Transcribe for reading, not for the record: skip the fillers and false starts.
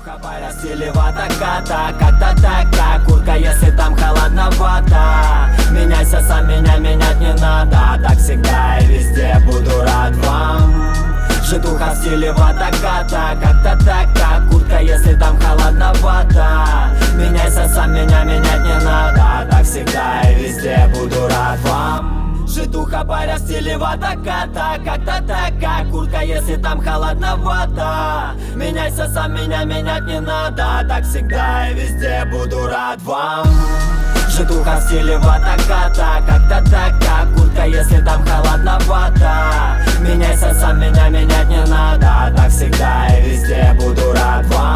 Житуха паря в стиле ватаката, как-то такая куртка, если там холодновато. Меняйся сам, меня менять не надо, так всегда и везде буду рад вам. Житуха в стиле ватаката, как-то такая куртка, если там холодновато. Меняйся сам, меня менять не надо, так всегда и везде буду рад вам. Житуха паря в стиле ватаката, как-то такая куртка, если там холодновато. Меняйся сам, меня менять не надо, так всегда и везде буду рад вам. Житуха в стиле ватаката, как-то такая куртка, если там холодновато. Меняйся сам, меня менять не надо, так всегда и везде буду рад вам.